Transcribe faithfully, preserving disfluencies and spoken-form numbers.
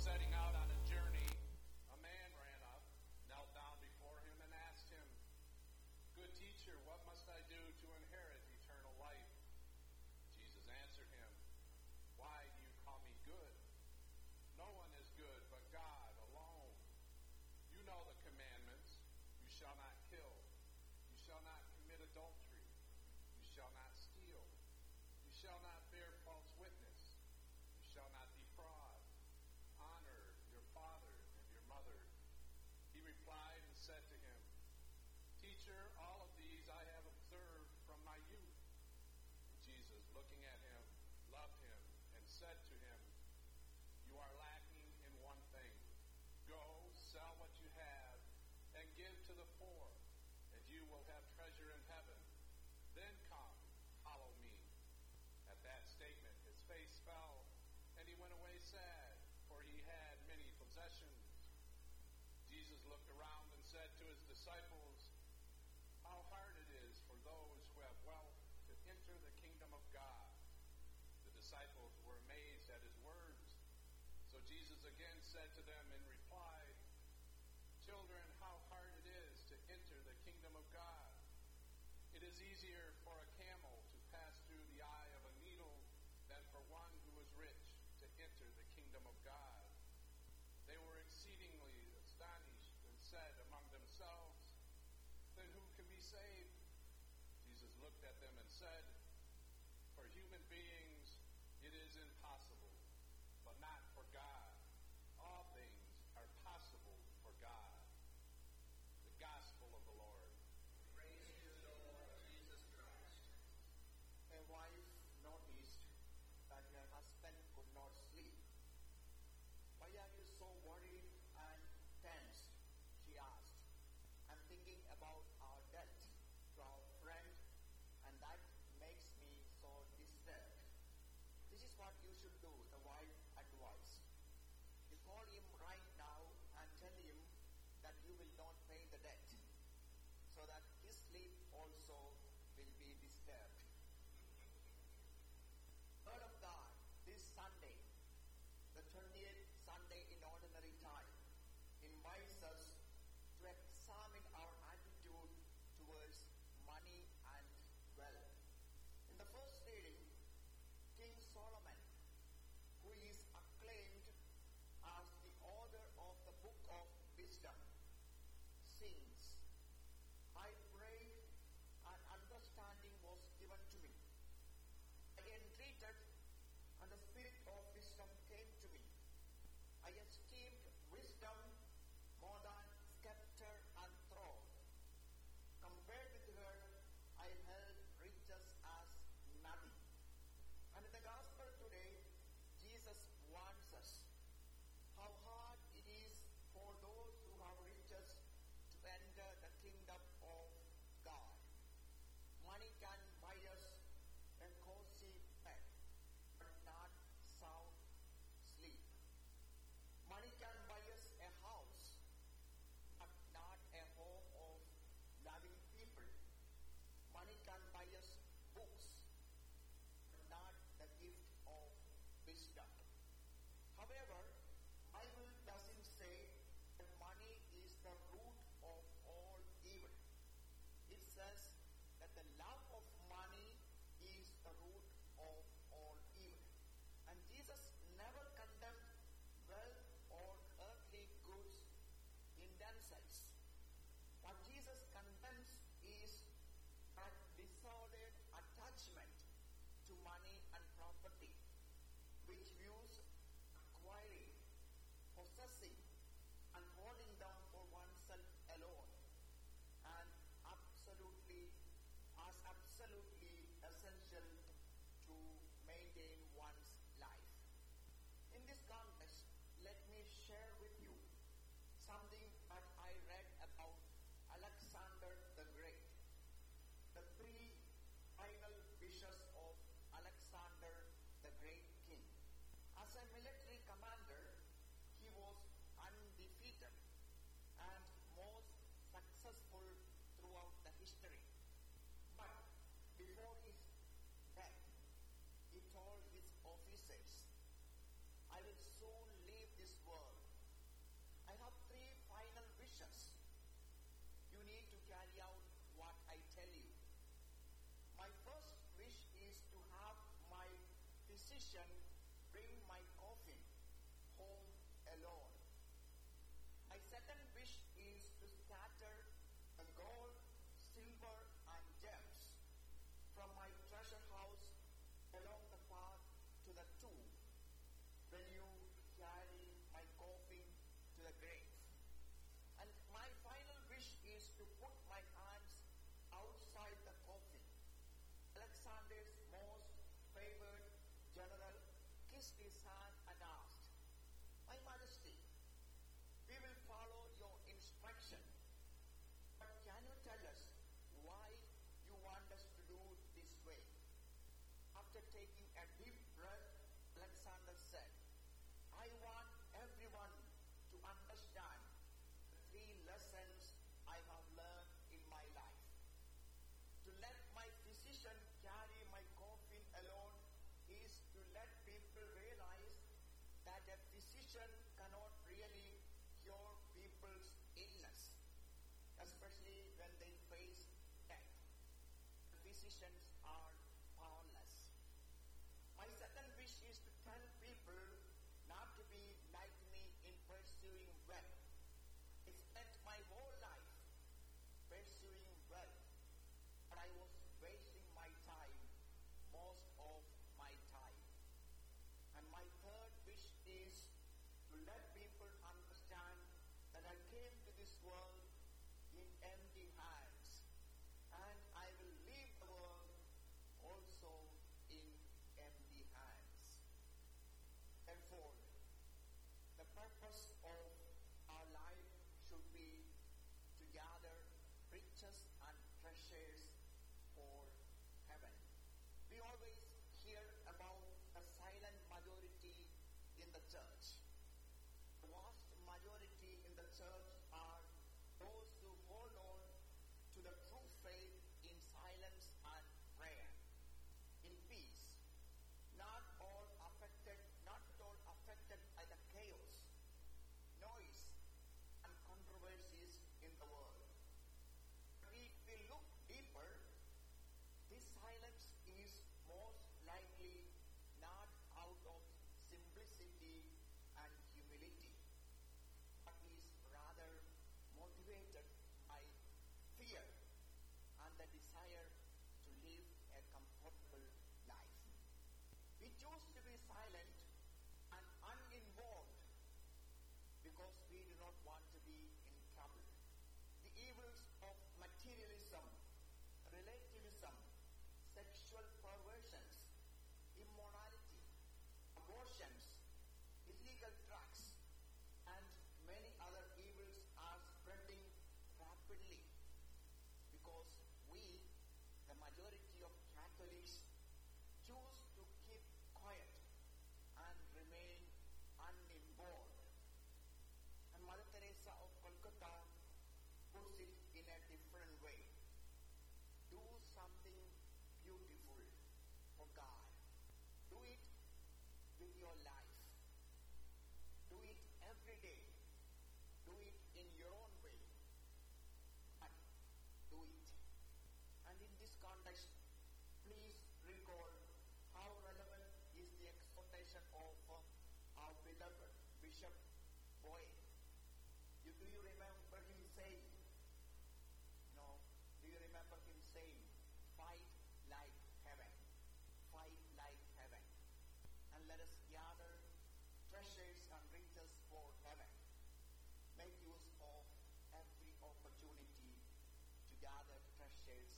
setting out on a journey, a man ran up, knelt down before him, and asked him, "Good teacher, what must I do to inherit eternal life?" Jesus answered him, "Why do you call me good? No one is good but God alone. You know the commandments. You shall not kill. You shall not commit adultery. You shall not steal. You shall not bear false witness. You shall not defraud. Honor your father and your mother." He replied and said to him, "Teacher, all of these I have observed from my youth." And Jesus, looking at him, loved him and said to him, "You are lacking in one thing. Go, sell what you have, and give to the poor, and you will have treasure in heaven. Then come, follow me." At that statement, his face fell, and he went away sad, for he had many possessions. Jesus looked around and said to his disciples, "How hard it is for those who have wealth to enter the kingdom of God." The disciples were amazed at his words. So Jesus again said to them in reply, "Children, how hard it is to enter the kingdom of God. It is easier for a camel to pass through the eye of a needle than for one who is rich to enter the kingdom of God." They were exceedingly astonished and said among themselves, "Then who can be saved?" Jesus looked at them and said, "For human beings it is impossible, but not for God. All things are possible for God." The Gospel of the Lord. Praise to the Lord Jesus Christ. A wife noticed that her husband could not sleep. "Why are you so worried and tense?" she asked. "I'm thinking about our debt to our friend, and that makes me so disturbed." "This is what you should do," the wife advised. "You call him right now and tell him that you will not pay the debt, so that his sleep also will be disturbed." Word of God this Sunday, the twentieth Sunday in Ordinary Time, invites us to examine our attitude towards money and wealth. In the first reading, King Solomon, who is acclaimed as the author of the Book of Wisdom, sings, "I prayed and understanding was given to me. I entreated and the spirit of wisdom came to me. I esteemed wisdom more than scepter and throne. Compared with her, I held riches as nothing." And in the gospel today, Jesus warns us how hard it is for those who have riches to enter the kingdom of God. Money can buy us a cozy bed, but not sound sleep. Money can buy us a house, but not a home of loving people. Money can buy us books, but not the gift of wisdom. However, Bible doesn't say that money is the root of all evil. It says that the love of money is the root of all evil. And Jesus never condemned wealth or earthly goods in themselves. What Jesus condemns is that disordered attachment to money and property, which views acquiring, possessing, and holding them for oneself alone, and absolutely as absolutely essential to maintain one's life. In this context, let me share with you something that I read about Alexander the Great. The three final wishes of Alexander the Great King. As a military commander, he was undefeated and most successful throughout the history. But before his death, he told his officers, "I will soon leave this world physician bring my coffin home alone. My second wish is to scatter the gold, silver, and gems from my treasure house along the path to the tomb when you carry my coffin to the grave. And my final wish is to put my hands outside the coffin. Alexander's most favored general kissed his hand and asked, "My Majesty, we will follow your instruction, but can you tell us why you want us to do this way?" After taking a deep breath, Alexander said, "I want everyone to understand the three lessons I have learned in my life. To let my physician carry my coffin alone is to let people realize that a physician cannot really cure people's illness, especially when they face death. Physicians are powerless. My second wish is to tell people not to be like me in pursuing wealth. I spent my whole life pursuing wealth, but I was wasting my time, most of my time. And my third wish is to let people understand that I came to this world in empty hands, and I will leave the world also in empty hands. Therefore, the purpose of our life should be to gather riches and treasures for heaven. We always hear about the silent majority in the church. The vast majority in the church are those who hold on to the true faith in silence and prayer, in peace, not all affected, not at all affected by the chaos, noise, and controversies in the world. But if we look deeper, this silence is most likely not out of simplicity and humility, but is rather motivated by fear and the desire to live a comfortable life. We choose to be silent and uninvolved because we do not want to be in trouble. The evils of materialism, relativism, sexual perversions, immorality, abortions, illegal drugs, and many other evils are spreading rapidly because we, the majority of Catholics, choose to keep quiet and remain uninvolved. And Mother Teresa of Calcutta puts it in a different way. Do something beautiful for God. Do it with your life. Do it every day. Do it in your own way. But do it. And in this context, please recall how relevant is the exhortation of uh, our beloved Bishop Boyd. You, do you remember him saying, no, do you remember him saying, fight like heaven, fight like heaven, and let us gather treasures and riches for heaven. Make use of every opportunity to gather treasures